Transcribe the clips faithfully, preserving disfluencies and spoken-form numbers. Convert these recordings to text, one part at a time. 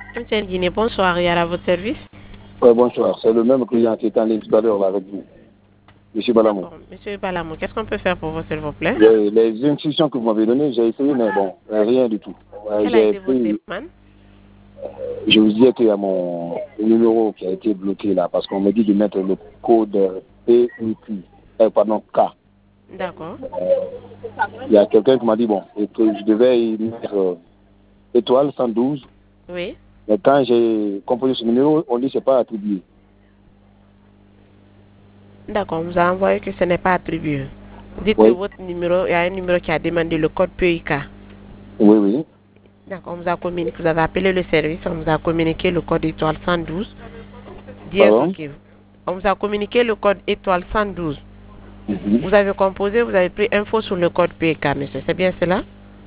M. Guinée, bonsoir, et à votre service. Oui, bonsoir. C'est le même client qui est en ligne tout à l'heure avec vous. Monsieur Balamou. Monsieur Balamou, qu'est-ce qu'on peut faire pour vous, s'il vous plaît? Les, les instructions que vous m'avez données, j'ai essayé, mais bon, rien du tout. Quelle a été votre demande? Je vous disais qu'il y a mon numéro qui a été bloqué là, parce qu'on me dit de mettre le code P U Q, euh, pardon, K. D'accord. Il y a quelqu'un qui m'a dit, bon, et que je devais y mettre euh, étoile cent douze. Oui. Mais quand j'ai composé ce numéro, on dit que ce n'est pas attribué. D'accord, on vous a envoyé que ce n'est pas attribué. Dites Oui. que votre numéro, il y a un numéro qui a demandé le code P I K. Oui, oui. D'accord, on vous a communiqué, vous avez appelé le service, on vous a communiqué le code étoile cent douze. Pardon? OK. On vous a communiqué le code étoile cent douze. Mm-hmm. Vous avez composé, vous avez pris info sur le code P I K, monsieur. C'est bien cela?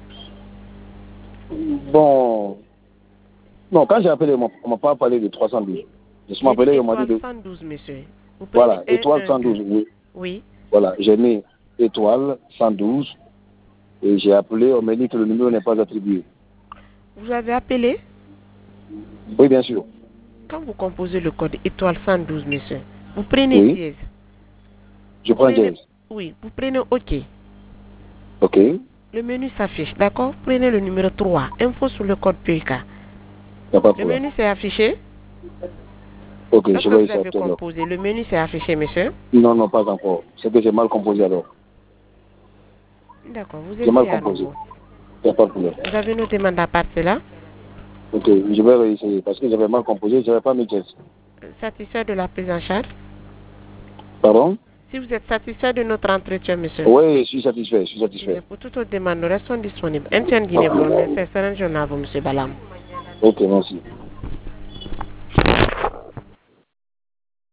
Bon. Non, quand j'ai appelé, on ne m'a pas parlé de trois cent douze. Je suis appelé, on m'a dit de... cent douze, monsieur. Vous Voilà, un, étoile un, cent douze, deux. oui. Oui. Voilà, j'ai mis étoile cent douze et j'ai appelé, on m'a dit que le numéro n'est pas attribué. Vous avez appelé? Oui, bien sûr. Quand vous composez le code étoile cent douze, monsieur, vous prenez Oui. dièse. Je prends dièse. Oui, vous prenez OK. OK. Le menu s'affiche, d'accord? Prenez le numéro trois, info sur le code P I K. Il n'y a pas de Le problème. menu s'est affiché? OK, Lorsque je vais vous essayer avez tout à l'heure. composé, le menu s'est affiché, monsieur? Non, non, pas encore. C'est que j'ai mal composé alors. D'accord, vous J'ai mal essayez à composé. nouveau. Il n'y a pas de problème. Vous avez une autre demande à part cela? OK, je vais réessayer parce que j'avais mal composé, je n'avais pas mis dièse. Satisfait de la prise en charge? Pardon? Si vous êtes satisfait de notre entretien, monsieur. Oui, je suis satisfait, je suis satisfait. Pour toute autre demande, nous restons disponibles. M T N Guinée, c'est un journal, vous, monsieur Balam. OK, merci.